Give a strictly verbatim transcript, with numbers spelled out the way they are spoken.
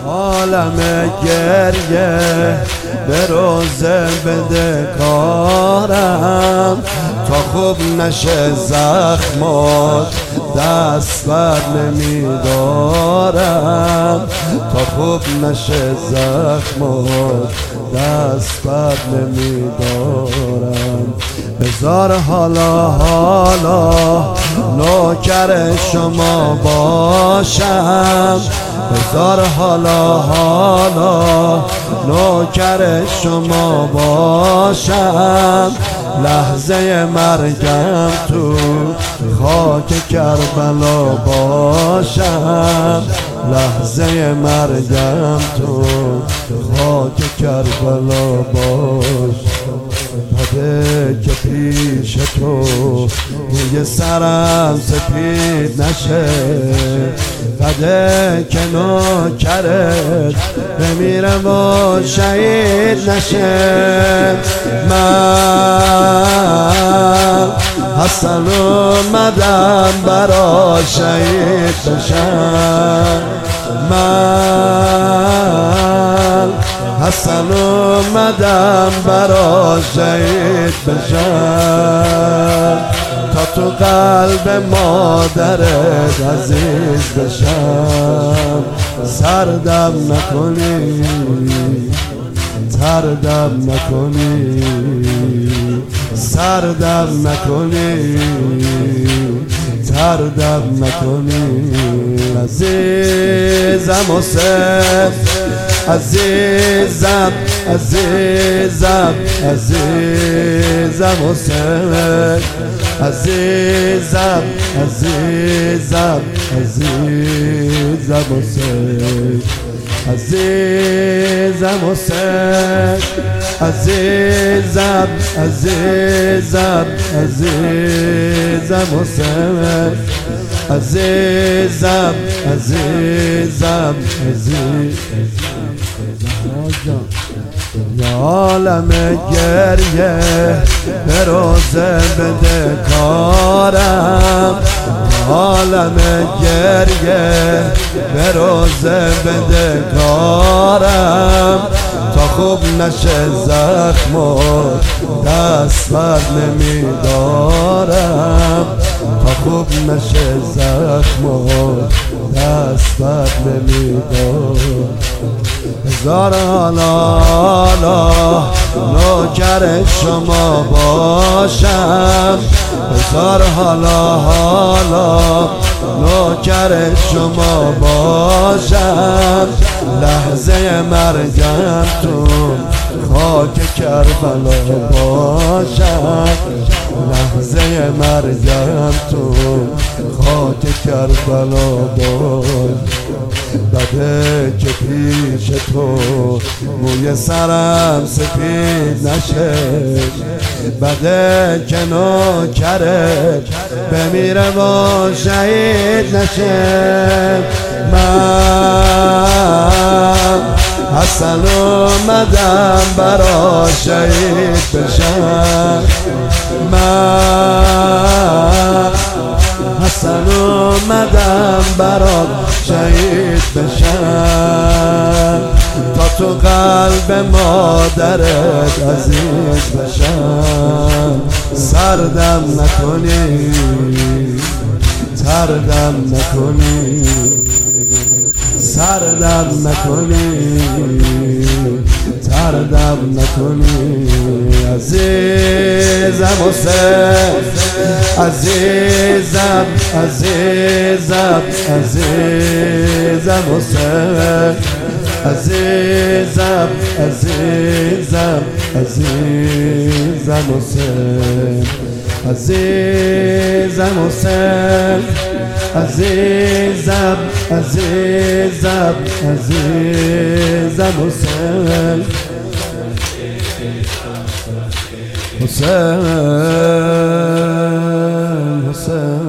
عالم گریه به روزه بده کارم، تا خوب نشه زخمات دست بر نمیدارم، تا خوب نشه زخمات دست بر نمیدارم. بذار حالا حالا نوکر شما باشم، بذار حالا حالا نوکر شما باشم، لحظه مرگم تو خاک کربلا باشم، لحظه مرگم تو خاک کربلا باشم. بده که پیش تو روی سرم سپید نشه، بده که نوکرت بمیره و شهید نشه. من حسن اومدم برا شهید بشم، من حسن اومدم برا شهید بشم، تا تو قلب مادرت عزیز بشم. سردم نکنی تردم نکنی، سردم نکنی تردم نکنی. عزیزم حسین، عزیزم عزیزم عزیزم حسین، عزیزم عزیزم عزیزم حسین، عزیزم حسین، عزیزم عزیزم عزیزم حسین، عزیزم عزیزم عزیزم. یا عالم گریه به روزه بده کارم، عالم گریه به روزه بده کارم، تا خوب نشه زخمات دست بر نمیدارم، تا خوب نشه زخمات دست بر نمیدارم. بذار حالا حالا نوکر شما باشم، بذار حالا حالا نوکر شما باشم، لحظه مرگم تو خاک کربلا باشم، لحظه مرگم تو خاک کربلا باشم. بده که پیش تو موی سرم سپید نشه، بده که نوکرت بمیره و شهید نشه. من حسن اومدم برا شهید بشم، من حسن اومدم برا شهید بشم، تا تو قلب مادرت عزیز بشم. سردم نکنی تردم نکنی، سردم نکنی تردم نکنی. عزیزم حسین، عزیزم عزیزم عزیزم حسین، عزیزم عزیزم عزیزم حسین، عزیزم حسین، عزیزم عزیزم عزیزم حسین، حسین حسین.